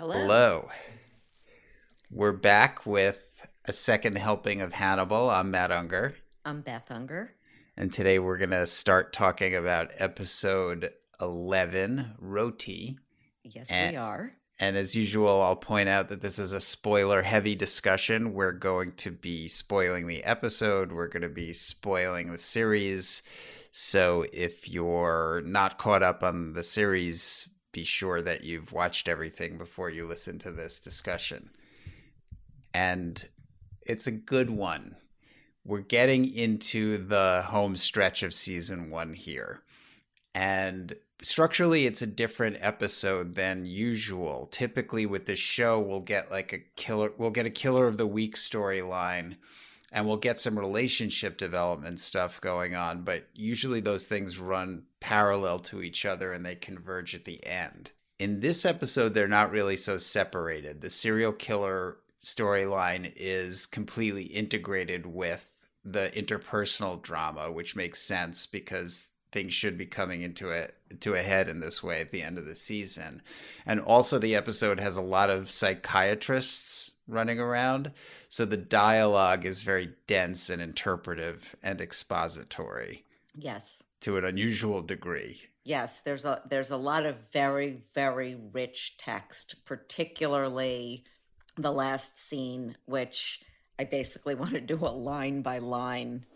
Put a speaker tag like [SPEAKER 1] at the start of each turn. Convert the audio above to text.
[SPEAKER 1] Hello,
[SPEAKER 2] Hello. We're back with a second helping of Hannibal. I'm Matt Unger,
[SPEAKER 1] I'm Beth Unger.
[SPEAKER 2] and today we're going to start talking about episode 11, Roti.
[SPEAKER 1] Yes,
[SPEAKER 2] And,
[SPEAKER 1] we are.
[SPEAKER 2] and as usual, I'll point out that this is a spoiler heavy discussion. We're going to be spoiling the episode, we're going to be spoiling the series. So if you're not caught up on the series, be sure that you've watched everything before you listen to this discussion. And it's a good one. We're getting into the home stretch of season one here. And structurally, it's a different episode than usual. Typically, with the show, we'll get a killer of the week storyline, and we'll get some relationship development stuff going on. But usually, those things run parallel to each other and they converge at the end. In this episode, they're not really so separated. The serial killer storyline is completely integrated with the interpersonal drama, which makes sense because things should be coming into a head in this way at the end of the season. And also the episode has a lot of psychiatrists running around, so the dialogue is very dense and interpretive and expository
[SPEAKER 1] Yes.
[SPEAKER 2] to an unusual degree.
[SPEAKER 1] Yes, there's a lot of very, very rich text, particularly the last scene, which I basically want to do a line by line